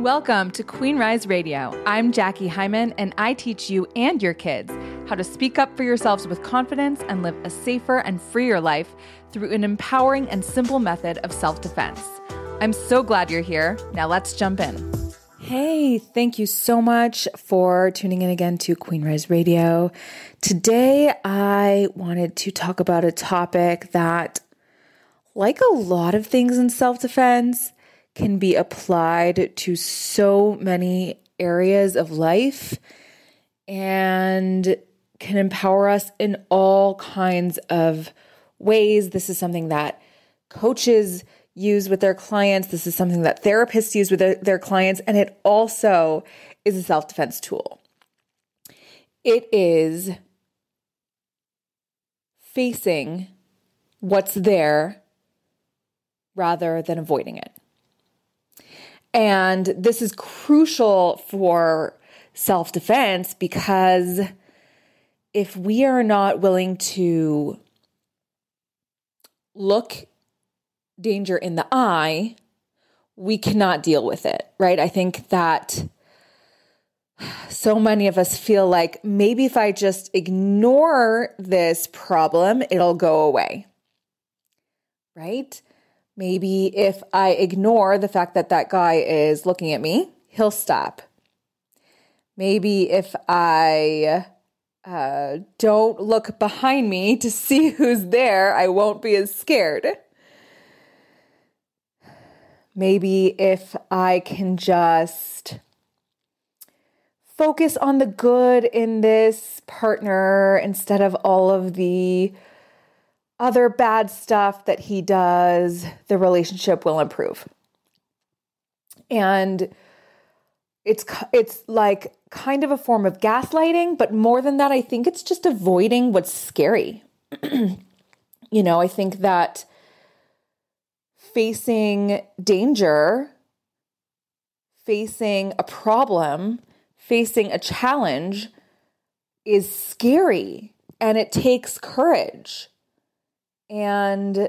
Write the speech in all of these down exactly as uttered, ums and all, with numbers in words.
Welcome to Queen Rise Radio. I'm Jackie Hyman, and I teach you and your kids how to speak up for yourselves with confidence and live a safer and freer life through an empowering and simple method of self-defense. I'm so glad you're here. Now let's jump in. Hey, thank you so much for tuning in again to Queen Rise Radio. Today, I wanted to talk about a topic that, like a lot of things in self-defense, can be applied to so many areas of life and can empower us in all kinds of ways. This is something that coaches use with their clients. This is something that therapists use with their, their clients, and it also is a self-defense tool. It is facing what's there rather than avoiding it. And this is crucial for self-defense because if we are not willing to look danger in the eye, we cannot deal with it, right? I think that so many of us feel like maybe if I just ignore this problem, it'll go away, right? Maybe if I ignore the fact that that guy is looking at me, he'll stop. Maybe if I uh, don't look behind me to see who's there, I won't be as scared. Maybe if I can just focus on the good in this partner instead of all of the other bad stuff that he does, the relationship will improve. And it's it's like kind of a form of gaslighting, but more than that, I think it's just avoiding what's scary. You know, I think that facing danger, facing a problem, facing a challenge is scary, and it takes courage. And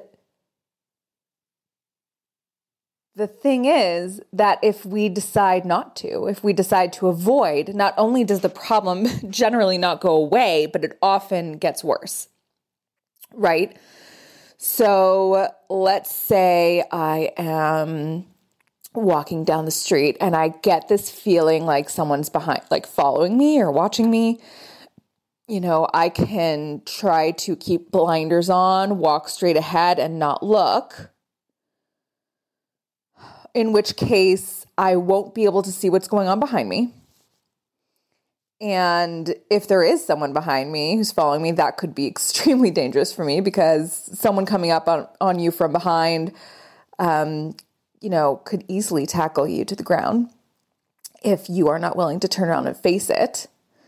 the thing is that if we decide not to, if we decide to avoid, not only does the problem generally not go away, but it often gets worse, right? So let's say I am walking down the street and I get this feeling like someone's behind, like following me or watching me. You know, I can try to keep blinders on, walk straight ahead and not look, in which case I won't be able to see what's going on behind me. And if there is someone behind me who's following me, that could be extremely dangerous for me because someone coming up on, on you from behind, um, you know, could easily tackle you to the ground if you are not willing to turn around and face it.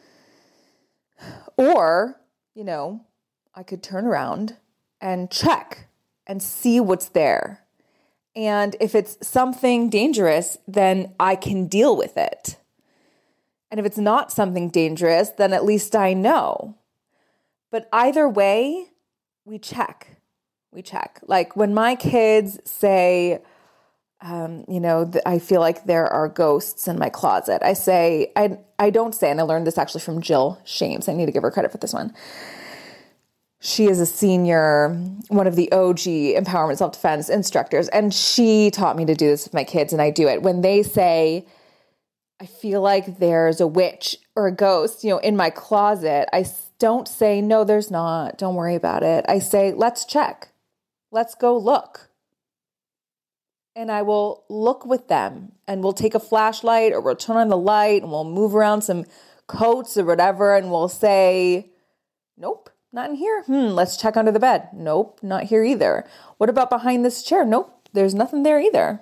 Or, you know, I could turn around and check and see what's there. And if it's something dangerous, then I can deal with it. And if it's not something dangerous, then at least I know. But either way, we check. We check. Like when my kids say, um, you know, th- I feel like there are ghosts in my closet. I say, I I don't say, and I learned this actually from Jill Shames. I need to give her credit for this one. She is a senior, one of the O G empowerment self-defense instructors, and she taught me to do this with my kids, and I do it. When they say, I feel like there's a witch or a ghost, you know, in my closet, I don't say, no, there's not. Don't worry about it. I say, let's check. Let's go look. And I will look with them and we'll take a flashlight or we'll turn on the light and we'll move around some coats or whatever. And we'll say, nope, not in here. Hmm, let's check under the bed. Nope, not here either. What about behind this chair? Nope, there's nothing there either.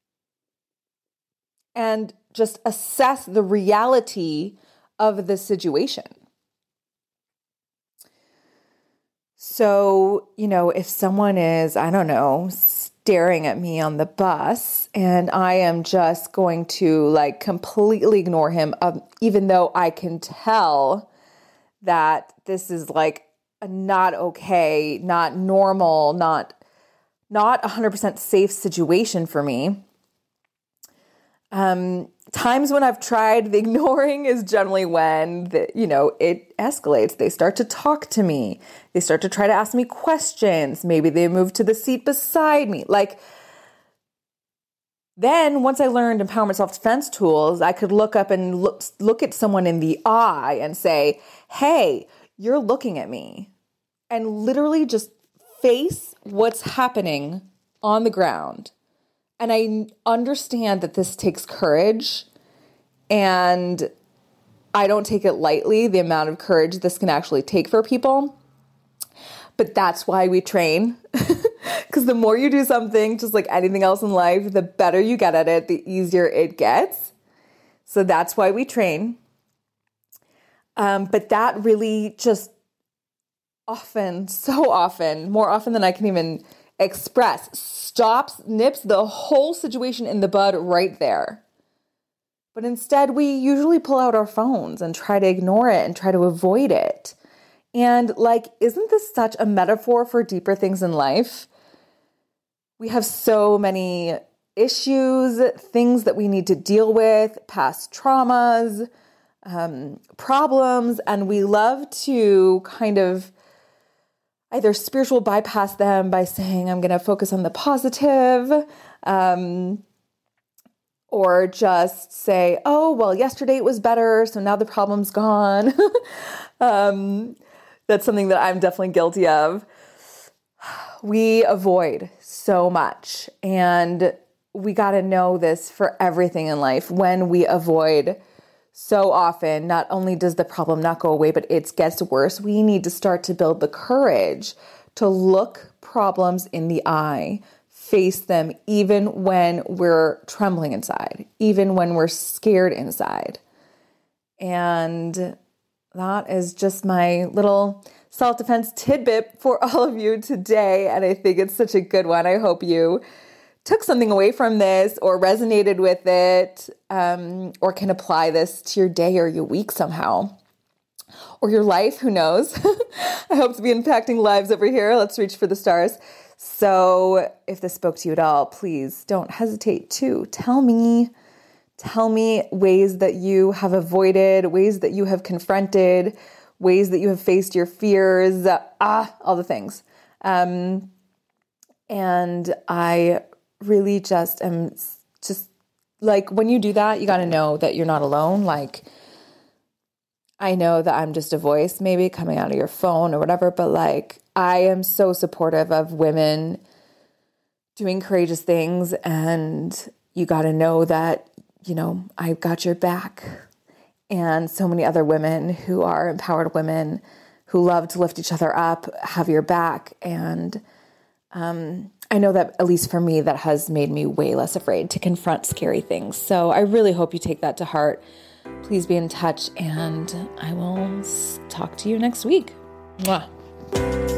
And just assess the reality of the situation. So, you know, if someone is, I don't know, staring at me on the bus and I am just going to like completely ignore him, um, even though I can tell that this is like a not okay, not normal, not not one hundred percent safe situation for me, Um, times when I've tried the ignoring is generally when the, you know, it escalates. They start to talk to me. They start to try to ask me questions. Maybe they move to the seat beside me. Like, then once I learned empowerment self-defense tools, I could look up and look, look at someone in the eye and say, hey, you're looking at me. And literally just face what's happening on the ground. And I understand that this takes courage, and I don't take it lightly, the amount of courage this can actually take for people. But that's why we train. Because the more you do something, just like anything else in life, the better you get at it, the easier it gets. So that's why we train. Um, but that really just often, so often, more often than I can even express, stops, nips the whole situation in the bud right there. But instead, we usually pull out our phones and try to ignore it and try to avoid it. And like, isn't this such a metaphor for deeper things in life? We have so many issues, things that we need to deal with, past traumas, um, problems, and we love to kind of either spiritual bypass them by saying, I'm going to focus on the positive, um, or just say, oh, well, yesterday it was better, so now the problem's gone. um, that's something that I'm definitely guilty of. We avoid so much, and we got to know this for everything in life. When we avoid so often, not only does the problem not go away, but it gets worse. We need to start to build the courage to look problems in the eye, face them even when we're trembling inside, even when we're scared inside. And that is just my little self-defense tidbit for all of you today. And I think it's such a good one. I hope you took something away from this or resonated with it, um, or can apply this to your day or your week somehow, or your life, who knows? I hope to be impacting lives over here. Let's reach for the stars. So if this spoke to you at all, please don't hesitate to tell me, tell me ways that you have avoided, ways that you have confronted, ways that you have faced your fears, ah, all the things. Um, and I really just am just like, when you do that, you got to know that you're not alone. Like, I know that I'm just a voice maybe coming out of your phone or whatever, but like, I am so supportive of women doing courageous things, and you got to know that, you know, I've got your back, and so many other women who are empowered women who love to lift each other up have your back. And, um, I know that, at least for me, that has made me way less afraid to confront scary things. So I really hope you take that to heart. Please be in touch, and I will talk to you next week. Mwah.